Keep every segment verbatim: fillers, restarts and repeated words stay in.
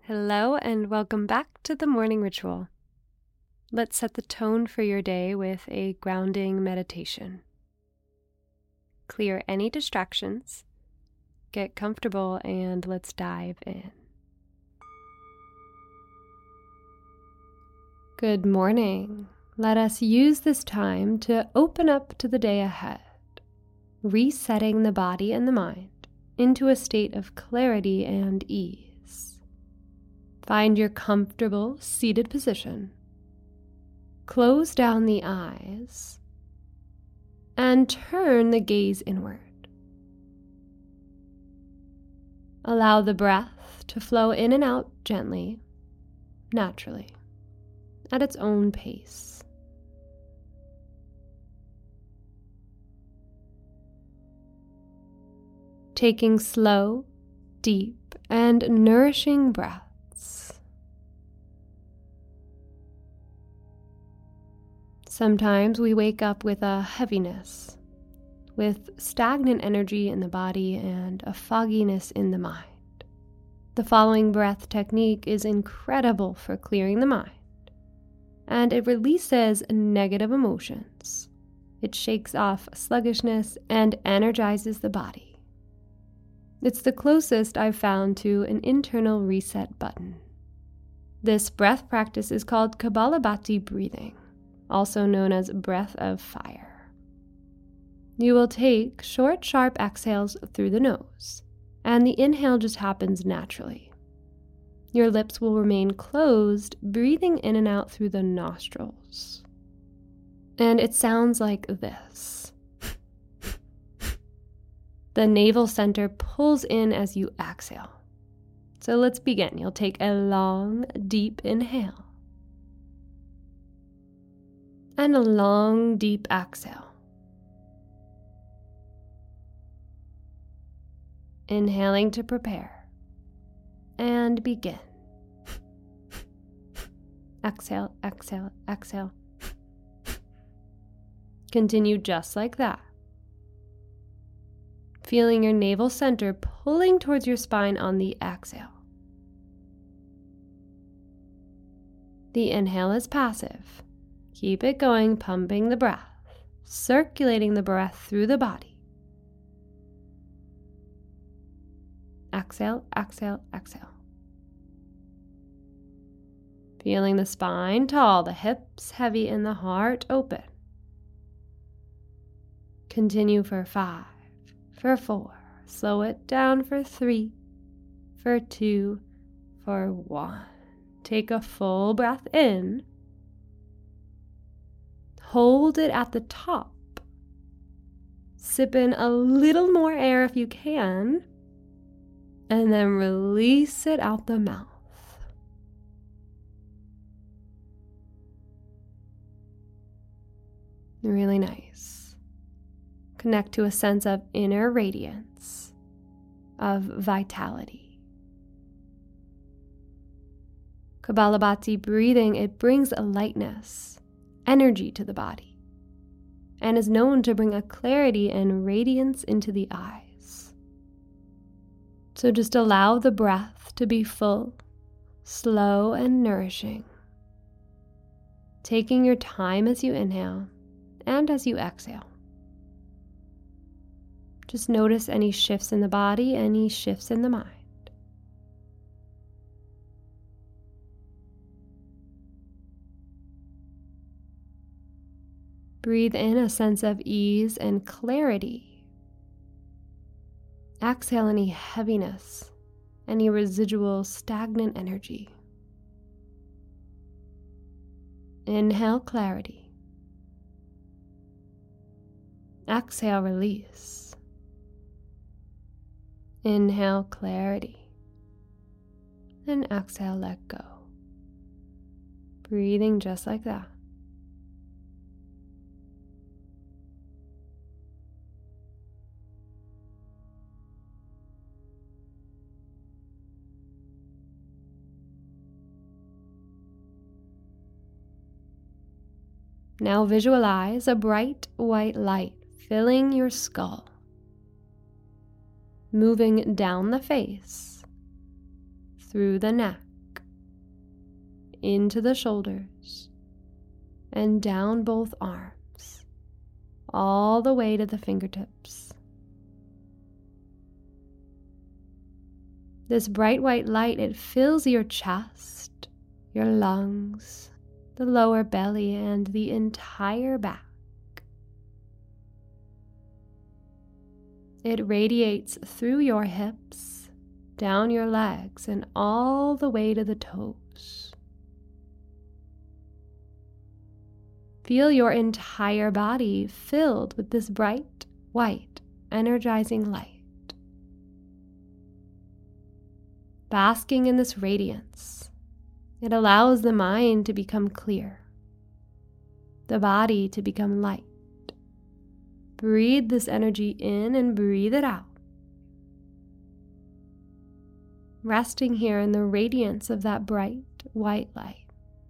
Hello and welcome back to the morning ritual. Let's set the tone for your day with a grounding meditation. Clear any distractions, get comfortable, and let's dive in. Good morning. Let us use this time to open up to the day ahead, resetting the body and the mind into a state of clarity and ease. Find your comfortable seated position. Close down the eyes and turn the gaze inward. Allow the breath to flow in and out gently, naturally, at its own pace. Taking slow, deep, and nourishing breaths. Sometimes we wake up with a heaviness, with stagnant energy in the body and a fogginess in the mind. The following breath technique is incredible for clearing the mind, and it releases negative emotions. It shakes off sluggishness and energizes the body. It's the closest I've found to an internal reset button. This breath practice is called Kapalabhati breathing, also known as breath of fire. You will take short, sharp exhales through the nose, and the inhale just happens naturally. Your lips will remain closed, breathing in and out through the nostrils. And it sounds like this. The navel center pulls in as you exhale. So let's begin. You'll take a long, deep inhale and a long, deep exhale. Inhaling to prepare and begin. Exhale, exhale, exhale. Continue just like that. Feeling your navel center pulling towards your spine on the exhale. The inhale is passive. Keep it going, pumping the breath, circulating the breath through the body. Exhale, exhale, exhale. Feeling the spine tall, the hips heavy, and the heart open. Continue for five, for four. Slow it down for three, for two, for one. Take a full breath in. Hold it at the top. Sip in a little more air if you can, and then release it out the mouth. Really nice. Connect to a sense of inner radiance, of vitality. Kapalabhati breathing, it brings a lightness, energy to the body, and is known to bring a clarity and radiance into the eyes. So just allow the breath to be full, slow, and nourishing. Taking your time as you inhale and as you exhale. Just notice any shifts in the body, any shifts in the mind. Breathe in a sense of ease and clarity. Exhale any heaviness, any residual stagnant energy. Inhale clarity. Exhale release. Inhale clarity. And exhale let go. Breathing just like that. Now visualize a bright white light filling your skull, moving down the face, through the neck, into the shoulders and down both arms, all the way to the fingertips. This bright white light, it fills your chest, your lungs, the lower belly, and the entire back. It radiates through your hips, down your legs, and all the way to the toes. Feel your entire body filled with this bright, white, energizing light. Basking in this radiance, it allows the mind to become clear, the body to become light. Breathe this energy in and breathe it out. Resting here in the radiance of that bright white light.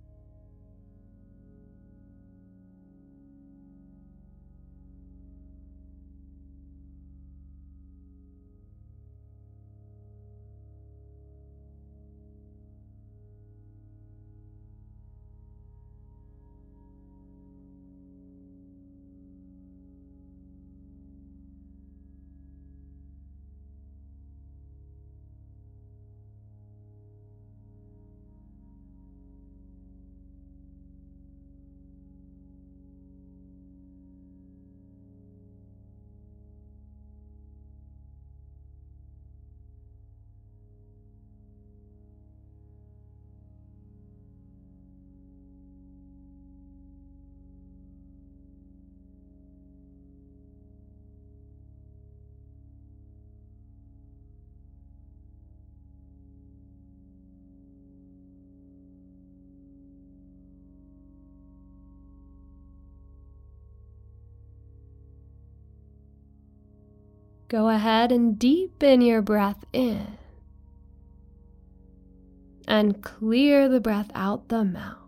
Go ahead and deepen your breath in and clear the breath out the mouth.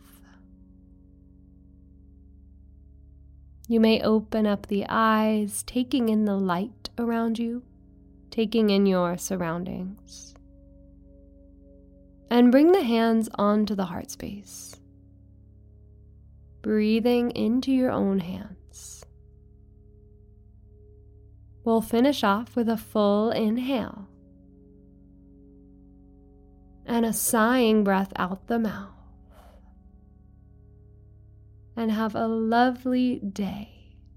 You may open up the eyes, taking in the light around you, taking in your surroundings. And bring the hands onto the heart space, breathing into your own hands. We'll finish off with a full inhale and a sighing breath out the mouth. And have a lovely day.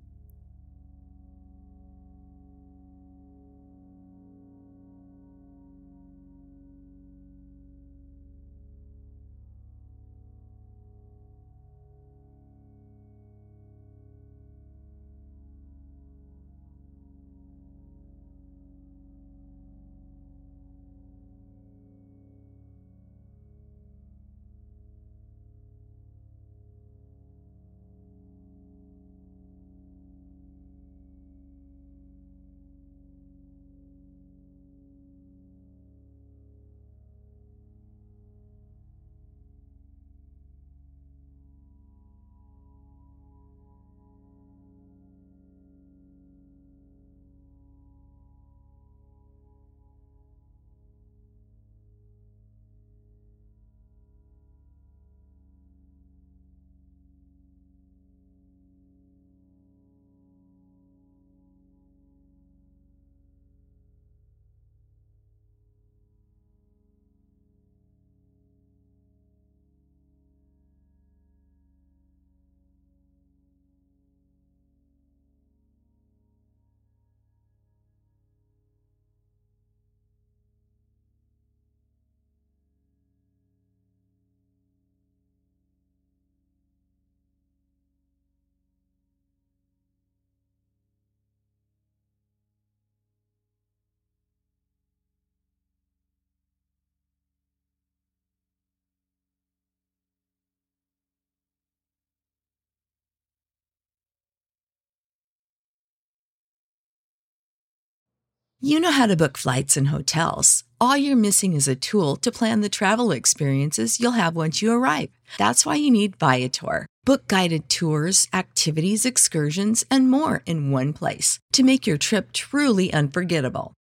You know how to book flights and hotels. All you're missing is a tool to plan the travel experiences you'll have once you arrive. That's why you need Viator. Book guided tours, activities, excursions, and more in one place to make your trip truly unforgettable.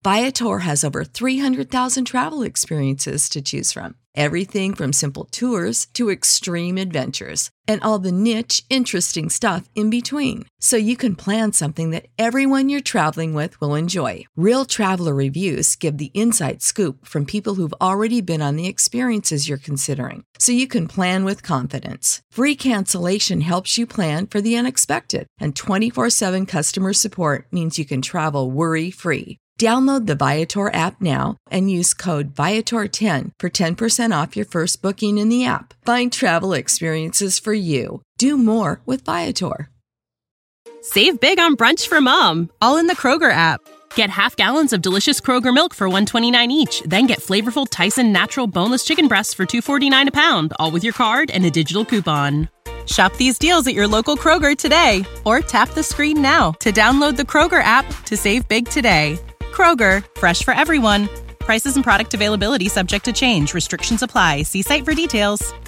Viator has over three hundred thousand travel experiences to choose from. Everything from simple tours to extreme adventures and all the niche, interesting stuff in between. So you can plan something that everyone you're traveling with will enjoy. Real traveler reviews give the inside scoop from people who've already been on the experiences you're considering. So you can plan with confidence. Free cancellation helps you plan for the unexpected. And twenty-four seven customer support means you can travel worry-free. Download the Viator app now and use code Viator ten for ten percent off your first booking in the app. Find travel experiences for you. Do more with Viator. Save big on brunch for mom, all in the Kroger app. Get half gallons of delicious Kroger milk for one dollar and twenty-nine cents each. Then get flavorful Tyson natural boneless chicken breasts for two dollars and forty-nine cents a pound, all with your card and a digital coupon. Shop these deals at your local Kroger today, or tap the screen now to download the Kroger app to save big today. Kroger, fresh for everyone. Prices and product availability subject to change. Restrictions apply. See site for details.